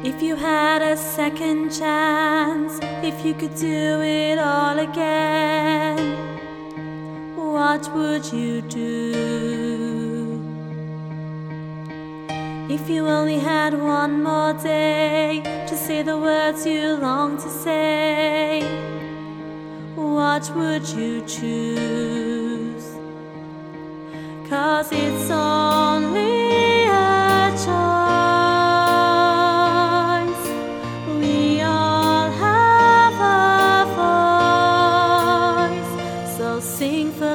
If you had a second chance, if you could do it all again, what would you do? If you only had one more day to say the words you long to say, what would you choose? 'Cause it's only a choice. We all have a voice. So sing for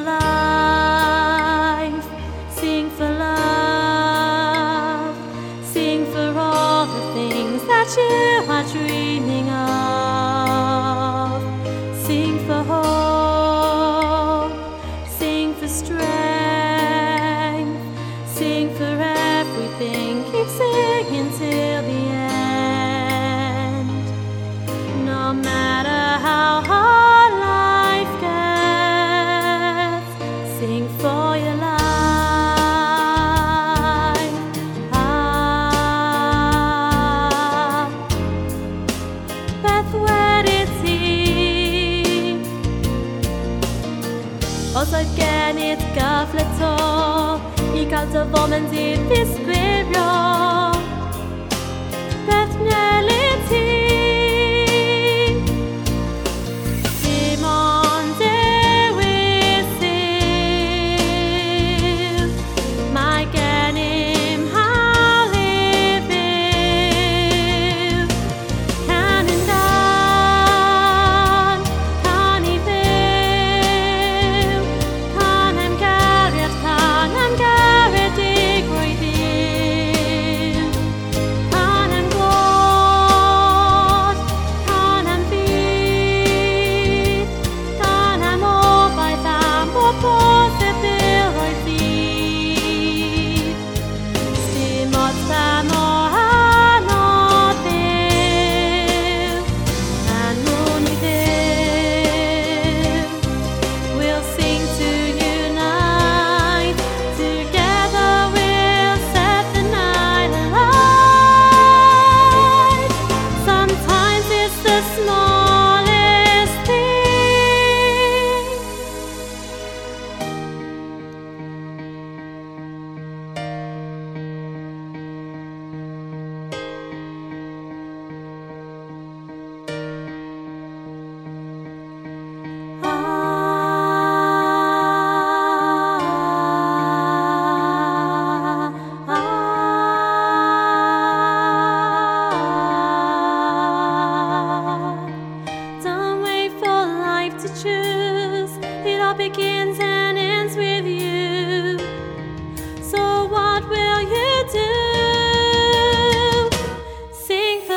life, sing for love, sing for all the things that you are dreaming of. Sing for hope, sing for strength, sing for everything. Keep singing till the end. No matter how hard life gets, sing for your life. Och så kan ett gafflet ta I kallt och våmen till fiskbebjörn. Bett mjöliti Simon de Wisil My ganim halibiv Kanindan Kanibiv Kanem garet digridiv Kanem god Kanem vid Kanem obaidam Bopose bilroidid Stimot sam o hanodir Anunidir We'll sing to unite. Together we'll set the night alight. Sometimes it's the smallest thing. Don't wait for life to choose. It all begins and ends with you. So what will you do? Sing for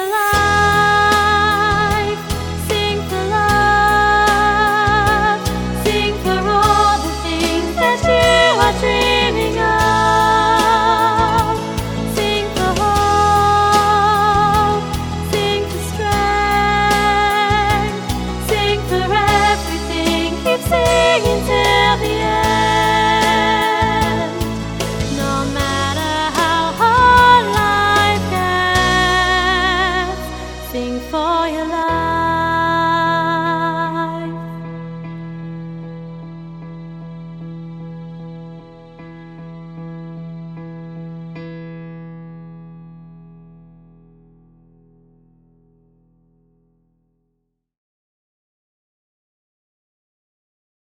life, sing for love, sing for all the things that you are dreaming of. Sing for hope, sing for strength, sing for everything. Keep singing till the end. No matter how hard life gets, sing for your life.